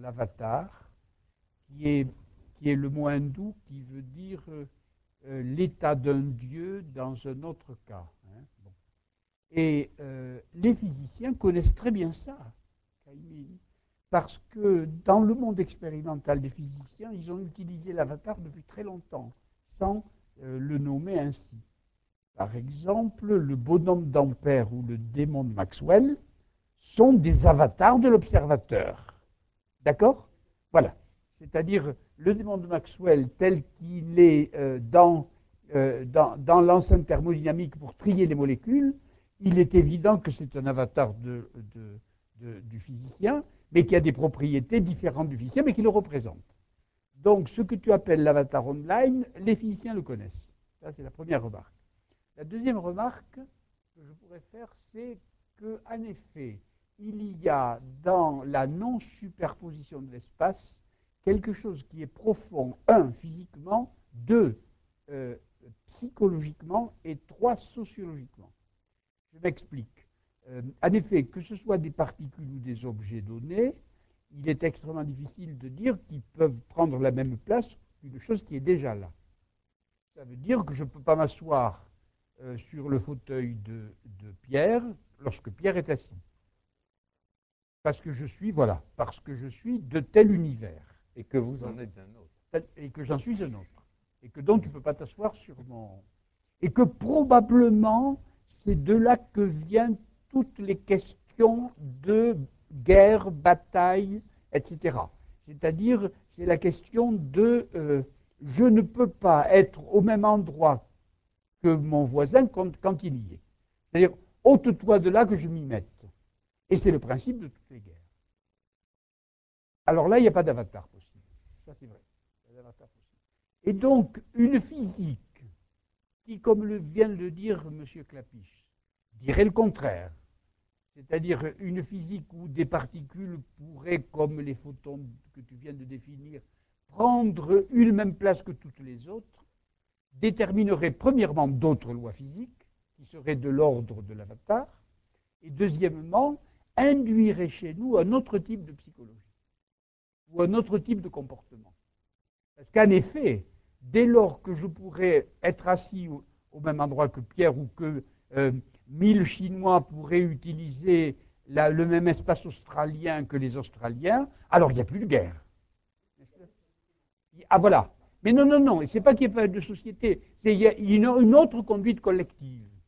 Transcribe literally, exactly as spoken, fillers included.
l'avatar, qui est, qui est le mot hindou qui veut dire euh, l'état d'un dieu dans un autre cas. Hein. Bon. Et euh, les physiciens connaissent très bien ça, parce que dans le monde expérimental des physiciens, ils ont utilisé l'avatar depuis très longtemps, sans euh, le nommer ainsi. Par exemple, le bonhomme d'Ampère ou le démon de Maxwell sont des avatars de l'observateur. D'accord? Voilà. C'est-à-dire, le démon de Maxwell, tel qu'il est euh, dans, euh, dans, dans l'enceinte thermodynamique pour trier les molécules, il est évident que c'est un avatar de, de, de, du physicien, mais qui a des propriétés différentes du physicien, mais qui le représente. Donc, ce que tu appelles l'avatar online, les physiciens le connaissent. Ça, c'est la première remarque. La deuxième remarque que je pourrais faire, c'est qu'en effet, il y a dans la non-superposition de l'espace quelque chose qui est profond, un, physiquement, deux, euh, psychologiquement, et trois, sociologiquement. Je m'explique. Euh, en effet, que ce soit des particules ou des objets donnés, il est extrêmement difficile de dire qu'ils peuvent prendre la même place qu'une chose qui est déjà là. Ça veut dire que je ne peux pas m'asseoir euh, sur le fauteuil de, de Pierre lorsque Pierre est assis. Parce que je suis, voilà, parce que je suis de tel univers. Et que vous en êtes un autre. Et que j'en suis un autre. Et que donc tu ne peux pas t'asseoir sur mon... Et que probablement, c'est de là que viennent toutes les questions de guerre, bataille, et cetera. C'est-à-dire, c'est la question de euh, je ne peux pas être au même endroit que mon voisin quand, quand il y est. C'est-à-dire, ôte-toi de là que je m'y mette. Et c'est le principe de toutes les guerres. Alors là, il n'y a pas d'avatar possible. Ça, c'est vrai. Il y a d'avatar possible. Et donc, une physique qui, comme le vient de dire M. Clapiche, dirait le contraire. C'est-à-dire une physique où des particules pourraient, comme les photons que tu viens de définir, prendre une même place que toutes les autres, déterminerait premièrement d'autres lois physiques, qui seraient de l'ordre de l'avatar, et deuxièmement, induirait chez nous un autre type de psychologie, ou un autre type de comportement. Parce qu'en effet, dès lors que je pourrais être assis au, au même endroit que Pierre, ou que euh, mille Chinois pourraient utiliser la, le même espace australien que les Australiens, alors il n'y a plus de guerre. Ah voilà. Mais non, non, non, ce n'est pas qu'il n'y ait pas de société, c'est qu'il y a une, une autre conduite collective.